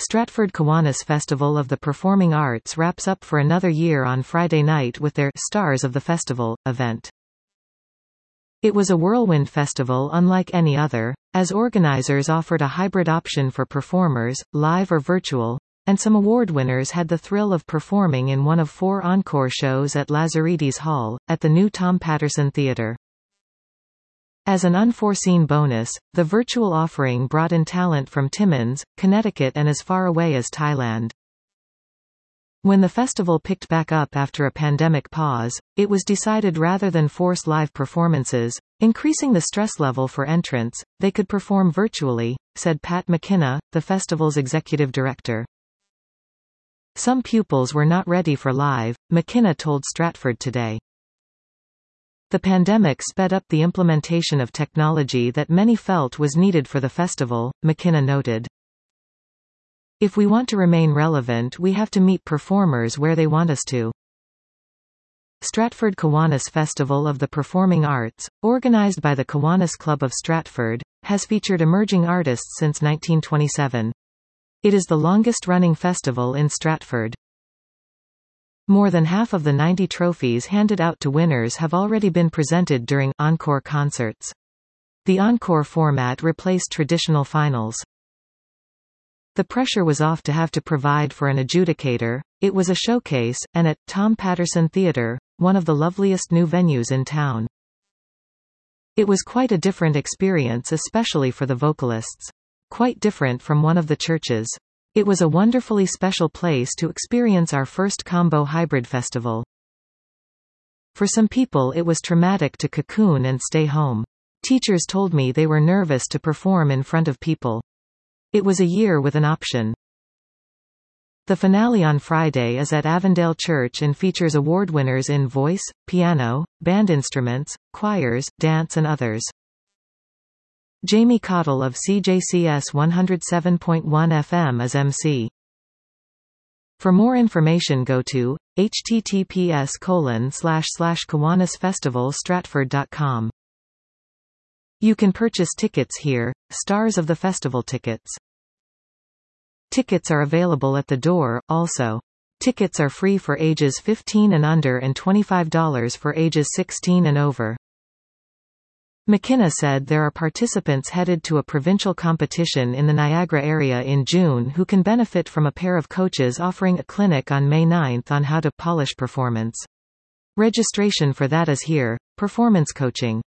Stratford Kiwanis Festival of the Performing Arts wraps up for another year on Friday night with their Stars of the Festival event. It was a whirlwind festival unlike any other, as organizers offered a hybrid option for performers, live or virtual, and some award winners had the thrill of performing in one of 4 encore shows at Lazaridis Hall, at the new Tom Patterson Theatre. As an unforeseen bonus, the virtual offering brought in talent from Timmins, Connecticut and as far away as Thailand. When the festival picked back up after a pandemic pause, it was decided rather than force live performances, increasing the stress level for entrants, they could perform virtually, said Pat McKenna, the festival's executive director. Some pupils were not ready for live, McKenna told Stratford Today. The pandemic sped up the implementation of technology that many felt was needed for the festival, McKenna noted. If we want to remain relevant, we have to meet performers where they want us to. Stratford Kiwanis Festival of the Performing Arts, organized by the Kiwanis Club of Stratford, has featured emerging artists since 1927. It is the longest-running festival in Stratford. More than half of the 90 trophies handed out to winners have already been presented during encore concerts. The encore format replaced traditional finals. The pressure was off to have to provide for an adjudicator. It was a showcase, and at Tom Patterson Theatre, one of the loveliest new venues in town. It was quite a different experience, especially for the vocalists. Quite different from one of the churches. It was a wonderfully special place to experience our first combo hybrid festival. For some people it was traumatic to cocoon and stay home. Teachers told me they were nervous to perform in front of people. It was a year with an option. The finale on Friday is at Avondale Church and features award winners in voice, piano, band instruments, choirs, dance and others. Jamie Cottle of CJCS 107.1 FM as MC. For more information go to https://kiwanisfestivalstratford.com. You can purchase tickets here. Stars of the Festival tickets. Tickets are available at the door, also. Tickets are free for ages 15 and under and $25 for ages 16 and over. McKenna said there are participants headed to a provincial competition in the Niagara area in June who can benefit from a pair of coaches offering a clinic on May 9 on how to polish performance. Registration for that is here. Performance coaching.